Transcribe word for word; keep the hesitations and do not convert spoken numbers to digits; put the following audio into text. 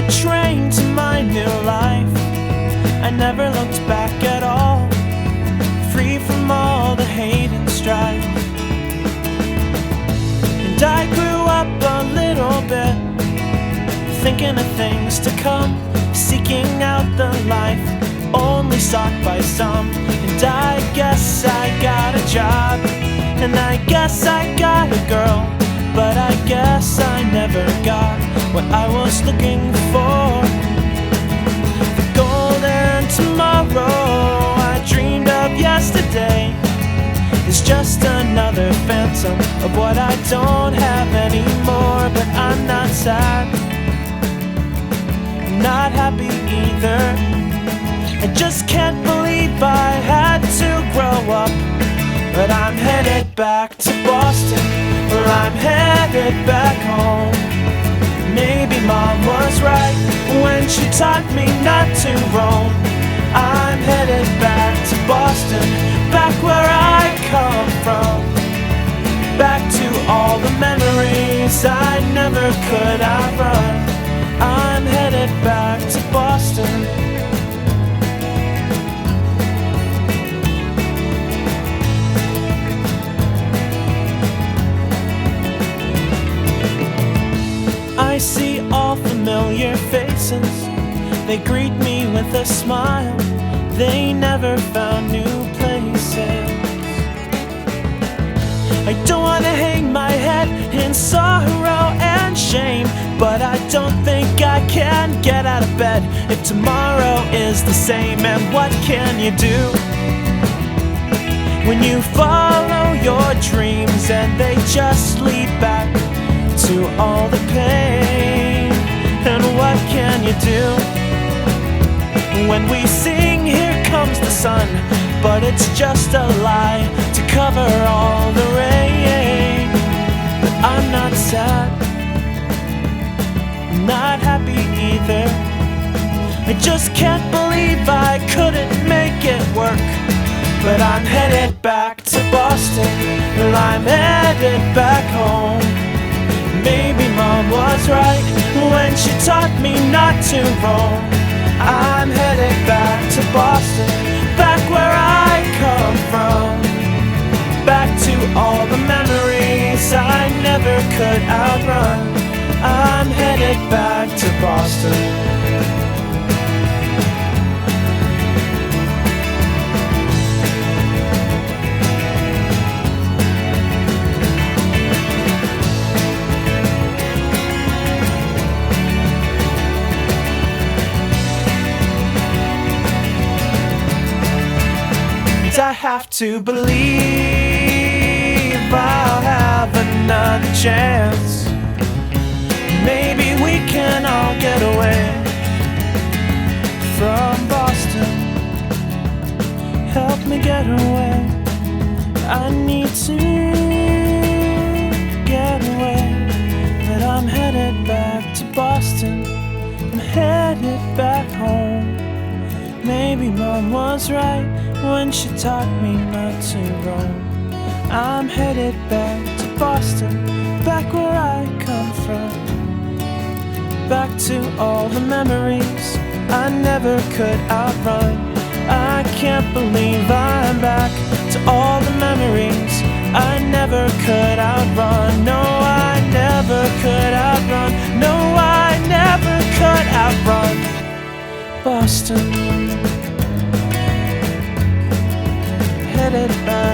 train to my new life. I never looked back at all, free from all the hate and strife. And I grew up a little bit, thinking of things to come, seeking out the life only sought by some. And I guess I got a job, and I guess I got a girl, but I guess I never got what I was looking for. The golden tomorrow I dreamed of yesterday is just another phantom of what I don't have anymore. But I'm not sad, not happy either. I just can't believe I had to grow up. But I'm headed back to Boston, or I'm headed back home. Maybe Mom was right when she taught me not to roam. I'm headed back to Boston, back where I come from, back to all the memories I never could outrun. I'm headed back to Boston. I see all familiar faces, they greet me with a smile. They never found new places. I don't want to hang my head in sorrow and shame, but I don't think I can get out of bed if tomorrow is the same. And what can you do when you follow your dreams and they just lead back to all the pain? And what can you do when we sing "Here Comes the Sun," but it's just a lie to cover all the rain? But I'm not sad, not happy either. I just can't believe I couldn't make it work. But I'm headed back to Boston, and I'm headed back home. Maybe Mom was right when she taught me not to roam. I'm headed back to Boston, back where I come from, back to all the memories I never could outrun. I'm headed back to Boston. I have to believe I'll have another chance. Maybe we can all get away from Boston. Help me get away. I need to get away. But I'm headed back to Boston, I'm headed back home. Maybe Mom was right when she taught me not to roam. I'm headed back to Boston, back where I come from, back to all the memories I never could outrun. I can't believe I'm back to all the memories I never could outrun. No, I never could outrun. No, I never could outrun Boston. Headed back